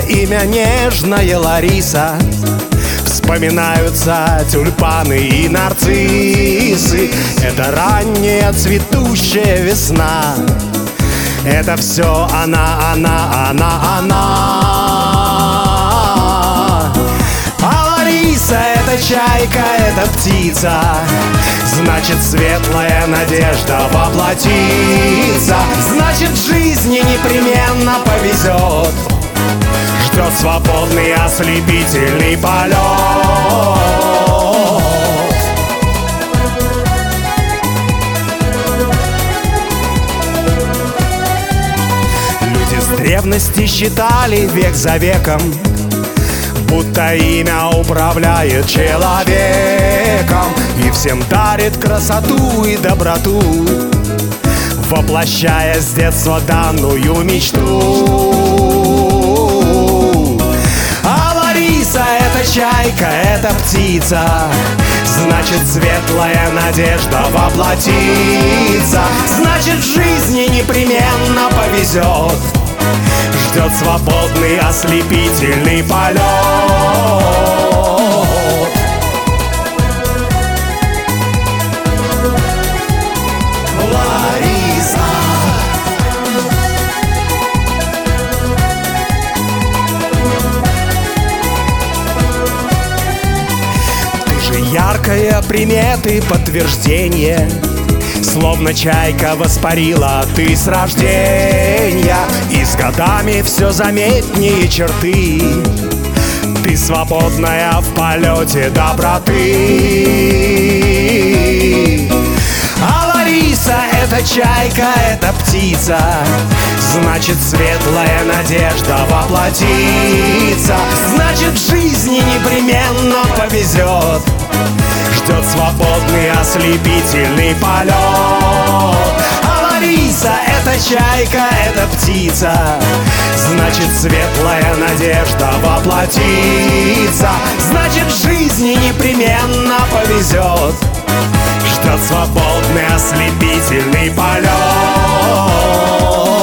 имя нежная Лариса. Вспоминаются тюльпаны и нарциссы. Это ранняя цветущая весна. Это все она. А Лариса — это чайка, это птица. Значит, светлая надежда воплотится. Значит, в жизни непременно повезет. Ждет свободный ослепительный полет. Люди с древности считали век за веком, будто имя управляет человеком и всем дарит красоту и доброту, воплощая с детства данную мечту. А Лариса — это чайка, это птица. Значит, светлая надежда воплотится. Значит, в жизни непременно повезет. Ждет свободный ослепительный полет. Лариса. Ты же яркая примета и подтверждение. Словно чайка воспарила ты с рождения. И с годами все заметнее черты. Ты свободная в полете доброты. А Лариса — это чайка, это птица. Значит, светлая надежда воплотится. Значит, в жизни непременно повезет. Ждет свободный ослепительный полет. А Лариса — это чайка, это птица. Значит, светлая надежда воплотится. Значит, в жизни непременно повезет. Ждет свободный ослепительный полет.